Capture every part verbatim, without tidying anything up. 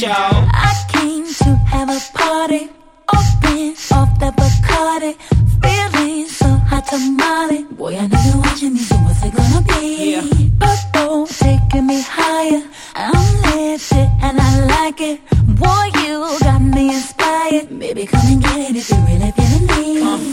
y'all. I came to have a party, open off the Bacardi, feeling so hot tamale. Boy, I know you're watching me, so what's it gonna be? Yeah. Purple taking me higher, I'm lifted and I like it. Boy, you got me inspired. Baby, come and get it if you really feeling me.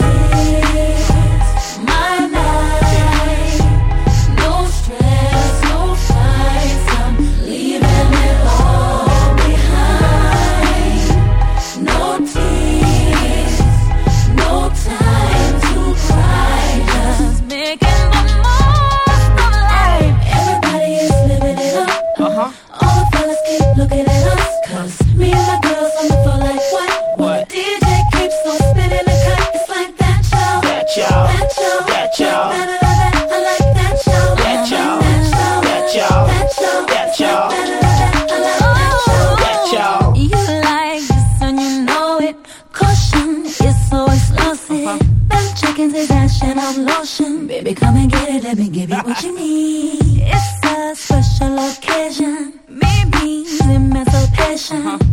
My night, no stress, no fights, I'm leaving it all behind. No tears, no time to cry, just making the most of life. Everybody is living it up. Uh-huh. All the fellas keep looking at us, cause me and my girls on the floor like what? What? The D J keeps on spinning the cut, it's like that y'all, That y'all, that y'all, that y'all, like that, that, that, I like that y'all, that y'all, that y'all, that y'all, that y'all, that y'all, that, that, that, I like that y'all. that y'all. You like this and you know it. Caution, it's so explosive. Uh-huh. Them chickens is action of lotion. Baby, come and get it, let me give you what you need. It's a special occasion, maybe emancipation. Uh-huh.